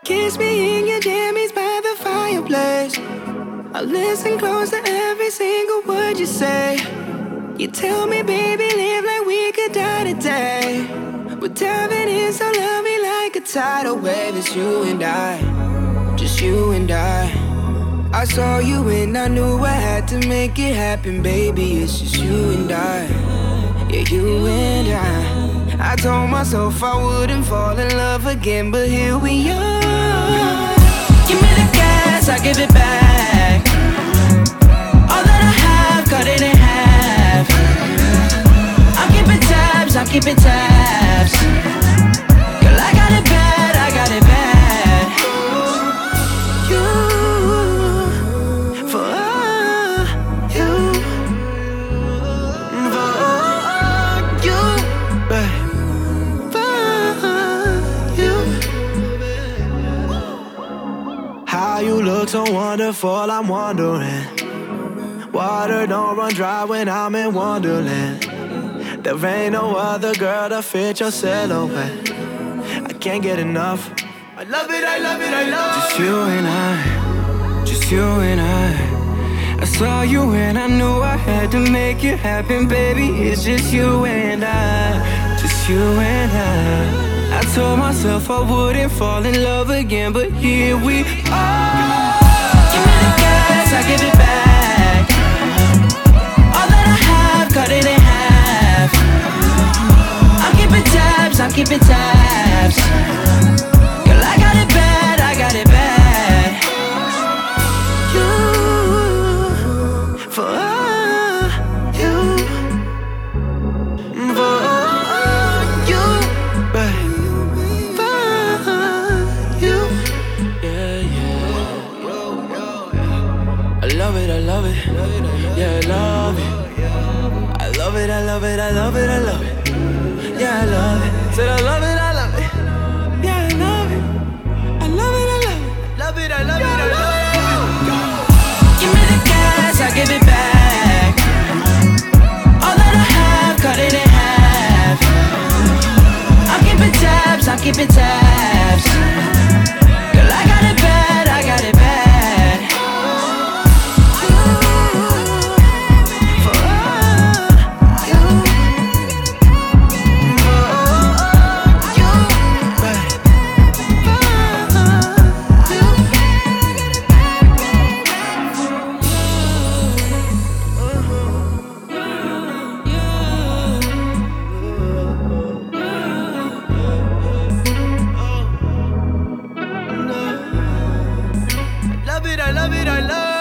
Kiss me in your jammies by the fireplace. I listen close to every single word you say. You tell me, baby, live like we could die today. We're diving in so lovely like a tidal wave. It's you and I, just you and I saw you and I knew I had to make it happen, baby. It's just you and I, yeah, you and I told myself I wouldn't fall in love again, but here we are. Give me the gas, I give it back. All that I have, cut it in half. I'm keeping tabs, I'm keeping tabs. Girl, I got it bad, I got it bad. You, for you, how you look so wonderful, I'm wondering. Water don't run dry when I'm in Wonderland. There ain't no other girl to fit your silhouette. I can't get enough. I love it, I love it, I love it. Just you and I, just you and I saw you and I knew I had to make it happen, baby. It's just you and I, just you and I told myself I wouldn't fall in love again, but here we are. Give me the gas, I give it back. All that I have, cut it in half. I'm keeping tabs, I'm keeping tabs. Girl, I got it bad, I got it bad. You, for you, for you, babe. I love it, I love it, yeah, I love it. I love it, I love it, I love it, I love it. Yeah, I love it. Said I love it, I love it. Yeah, I love it. I love it, I love it. Love it, I love it, I love it. Give me the gas, I give it back. All that I have, cut it in half. I'm keeping tabs, I'm keeping tabs. Girl, I got it bad, I got it bad. I love it, I love it, I love it.